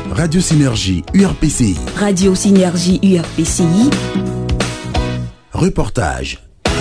Radio Synergie URPCI. Radio Synergie URPCI. Reportage.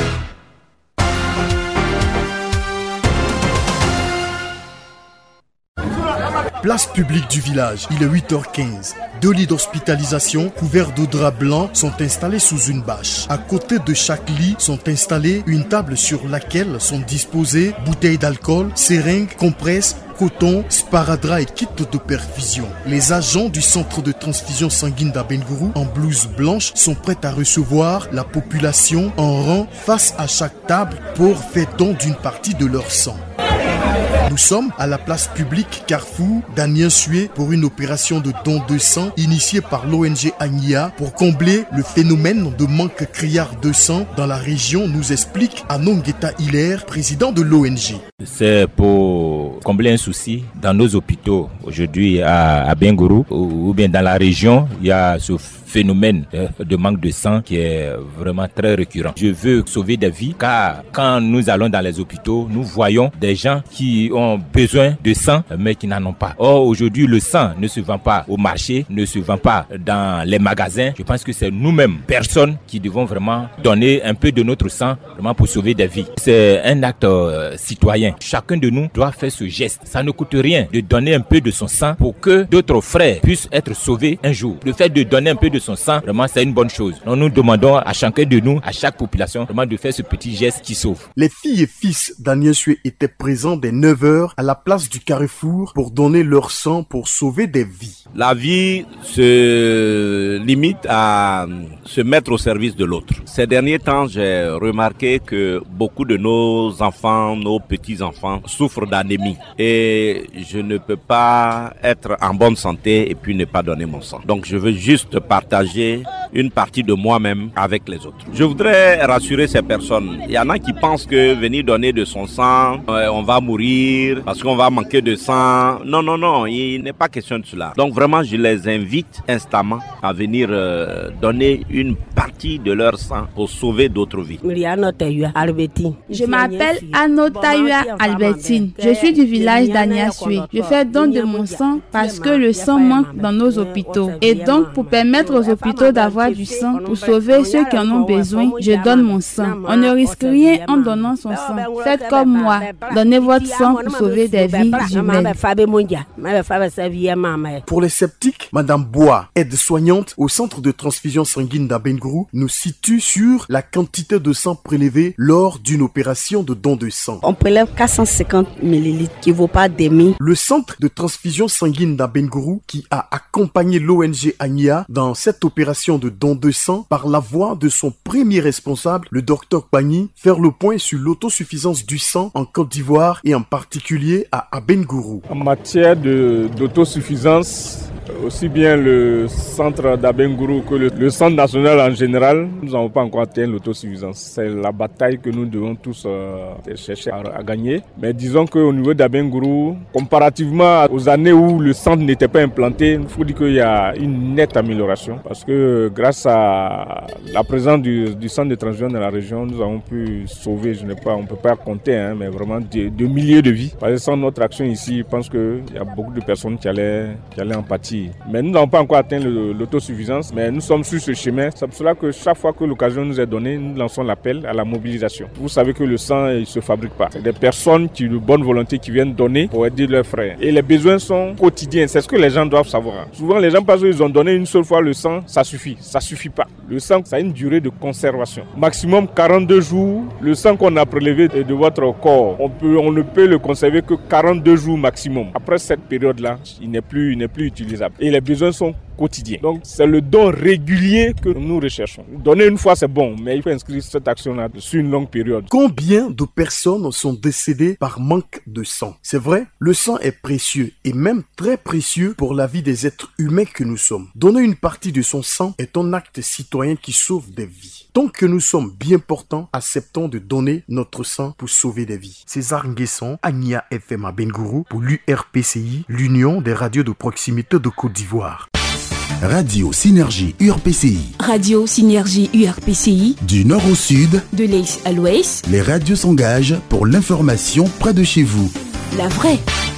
Place publique du village, il est 8h15. 2 lits d'hospitalisation couverts de draps blancs sont installés sous une bâche. À côté de chaque lit sont installées une table sur laquelle sont disposées bouteilles d'alcool, seringues, compresses, coton, sparadrap et kits de perfusion. Les agents du centre de transfusion sanguine d'Abengourou en blouse blanche sont prêts à recevoir la population en rang face à chaque table pour faire don d'une partie de leur sang. Nous sommes à la place publique Carrefour d'Aniens-Sué pour une opération de don de sang initiée par l'ONG Agnia pour combler le phénomène de manque criard de sang dans la région, nous explique Anongeta Hilaire, président de l'ONG. C'est pour combler un souci dans nos hôpitaux aujourd'hui à Abengourou ou bien dans la région, il y a ce phénomène de manque de sang qui est vraiment très récurrent. Je veux sauver des vies car quand nous allons dans les hôpitaux, nous voyons des gens qui ont besoin de sang mais qui n'en ont pas. Or aujourd'hui, le sang ne se vend pas au marché, ne se vend pas dans les magasins. Je pense que c'est nous-mêmes, personnes, qui devons vraiment donner un peu de notre sang vraiment pour sauver des vies. C'est un acte citoyen. Chacun de nous doit faire ce geste. Ça ne coûte rien de donner un peu de son sang pour que d'autres frères puissent être sauvés un jour. Le fait de donner un peu de son sang, vraiment c'est une bonne chose. Donc nous demandons à chacun de nous, à chaque population, vraiment de faire ce petit geste qui sauve. Les filles et fils d'Aniens-Sué étaient présents dès 9h à la place du Carrefour pour donner leur sang pour sauver des vies. La vie se limite à se mettre au service de l'autre. Ces derniers temps, j'ai remarqué que beaucoup de nos enfants, nos petits-enfants souffrent d'anémie. Et je ne peux pas être en bonne santé et puis ne pas donner mon sang. Donc je veux juste partager une partie de moi-même avec les autres. Je voudrais rassurer ces personnes. Il y en a qui pensent que venir donner de son sang, on va mourir parce qu'on va manquer de sang. Non, non, non, il n'est pas question de cela. Donc vraiment, je les invite instamment à venir donner une partie de leur sang pour sauver d'autres vies. Je m'appelle Anotayua Albertine. Je suis du village d'Aniens-Sué. Je fais don de mon sang parce que le sang manque dans nos hôpitaux. Et donc, pour permettre aux hôpitaux d'avoir du sang, pour sauver ceux qui en ont besoin, je donne mon sang. On ne risque rien en donnant son sang. Faites comme moi. Donnez votre sang pour sauver des vies humaines. Pour les sceptiques, Madame Bois, aide-soignante au centre de transfusion sanguine d'Abengourou, nous situe sur la quantité de sang prélevé lors d'une opération de don de sang. On prélève 450 ml qui ne vaut pas demi. Le centre de transfusion sanguine d'Abengourou, qui a accompagné l'ONG Agnia dans cette opération de don de sang, par la voix de son premier responsable, le docteur Pagny, faire le point sur l'autosuffisance du sang en Côte d'Ivoire et en particulier à Abengourou. En matière d'autosuffisance, aussi bien le centre d'Abengourou que le centre national en général, nous n'avons pas encore atteint l'autosuffisance. C'est la bataille que nous devons tous chercher à gagner. Mais disons qu'au niveau d'Abengourou, comparativement aux années où le centre n'était pas implanté, il faut dire qu'il y a une nette amélioration. Parce que grâce à la présence du centre de transfusion dans la région, nous avons pu sauver, on ne peut pas compter, mais vraiment de milliers de vies. Parce que sans notre action ici, je pense qu'il y a beaucoup de personnes qui allaient en pâtir. Mais nous n'avons pas encore atteint l'autosuffisance, mais nous sommes sur ce chemin. C'est pour cela que chaque fois que l'occasion nous est donnée, nous lançons l'appel à la mobilisation. Vous savez que le sang ne se fabrique pas. C'est des personnes de bonne volonté qui viennent donner pour aider leurs frères. Et les besoins sont quotidiens. C'est ce que les gens doivent savoir. Souvent, les gens pensent qu'ils ont donné une seule fois le sang, ça suffit. Ça suffit pas. Le sang, ça a une durée de conservation. Maximum 42 jours. Le sang qu'on a prélevé de votre corps, on ne peut le conserver que 42 jours maximum. Après cette période-là, il n'est plus utilisable. Et les besoins sont quotidiens. Donc, c'est le don régulier que nous recherchons. Donner une fois, c'est bon, mais il faut inscrire cette action-là sur une longue période. Combien de personnes sont décédées par manque de sang? C'est vrai, le sang est précieux et même très précieux pour la vie des êtres humains que nous sommes. Donner une partie de son sang est un acte citoyen qui sauve des vies. Tant que nous sommes bien portants, acceptons de donner notre sang pour sauver des vies. César Nguesson, Agnia FM Abengourou pour l'URPCI, l'Union des radios de proximité de Côte d'Ivoire. Radio Synergie URPCI. Radio Synergie URPCI. Du nord au sud, de l'est à l'ouest, les radios s'engagent pour l'information près de chez vous. La vraie.